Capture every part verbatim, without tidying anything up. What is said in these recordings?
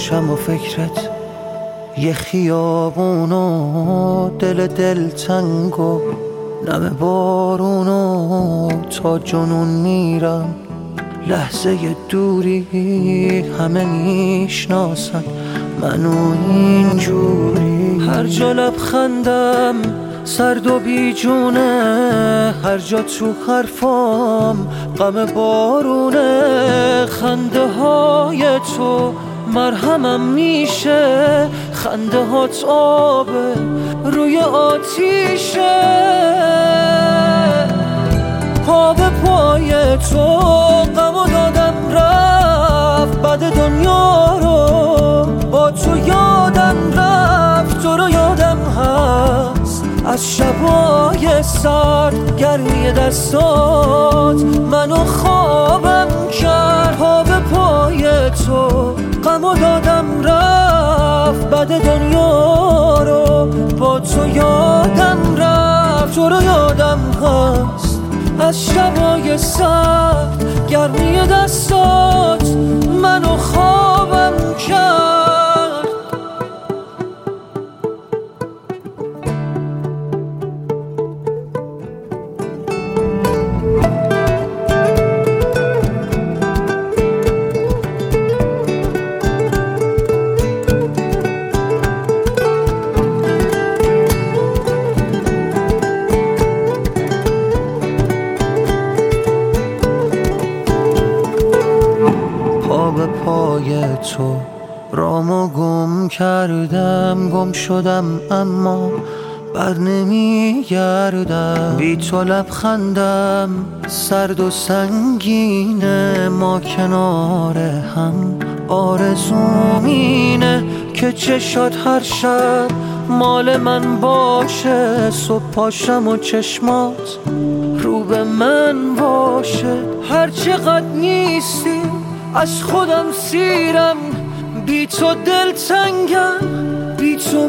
باشم و فکرت یه خیابون و دل دلتنگ و نم بارون و تا جنون میرم. لحظه دوری همه میشناسن منو اینجوری. هر جا لبخندم سرد و بیجونه، هر جا تو حرفام غم بارونه. خنده های تو مرهمم میشه، خنده هات آبه روی آتیشه. پا به پای تو غمو دادم رفت، بعد دنیا رو با تو یادم رفت. تو رو یادم هست از شبای سرد، گرمی دستات منو خوابم کرد. پا به پای تو غمو دادم رفت، بعد دنیا رو با تو یادم رفت. تو رو یادم هست از شبای سرد، گرمی دستات منو خوابم کرد. به پای تو رامو گم کردم، گم شدم اما بر نمیگردم. بی تو لبخندم سرد و سنگینه، ما کنار هم آرزوم اینه که چشات هر شب مال من باشه. صبح پاشم و چشمات رو به من باشه. هر چقدر نیستی از خودم سیرم، بی تو دلتنگم، بی تو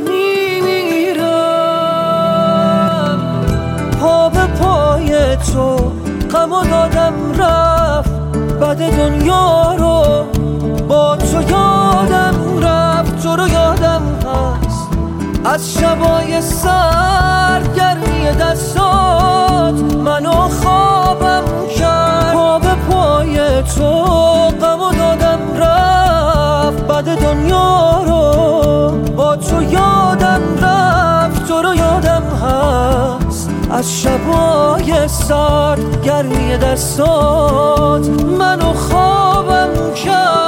میمیرم. پا به پای تو غمو دادم رفت، بعد دنیا رو با تو یادم رفت. تو رو یادم هست از شبای سرد، گرمی دستات منو خوابم کرد. پا به پای تو غمو دادم رفت، بعد دنیا رو با تو یادم رفت. تو رو یادم هست از شبای سرد، گرمی دستات منو خوابم کرد.